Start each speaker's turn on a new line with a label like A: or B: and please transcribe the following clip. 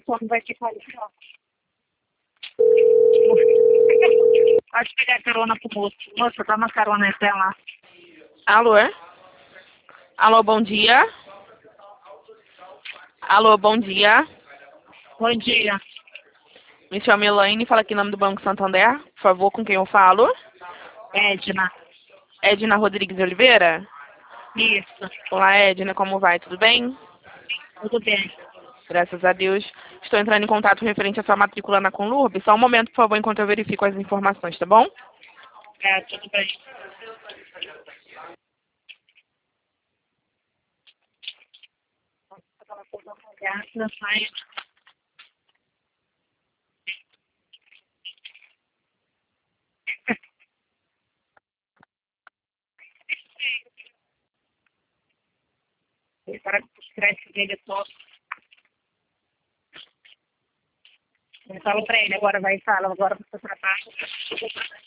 A: Só não vai ficar ali, não. Pode pegar carona pro moço. Moça, dá uma carona aí pra ela.
B: Alô? Alô, bom dia. Alô, bom dia.
A: Bom dia.
B: Me chamo Elaine, fala aqui em nome do Banco Santander. Por favor, com quem eu falo?
A: Edna.
B: Edna Rodrigues de Oliveira?
A: Isso.
B: Olá, Edna, como vai? Tudo bem?
A: Tudo bem.
B: Graças a Deus. Estou entrando em contato referente à sua matrícula na Conlurb. Só um momento, por favor, enquanto eu verifico as informações, tá bom?
A: Tudo bem. Aquela coisa molhada, sai. Para que os créditos dele todos. Eu falo pra ele, agora vai e fala, agora você trabalha.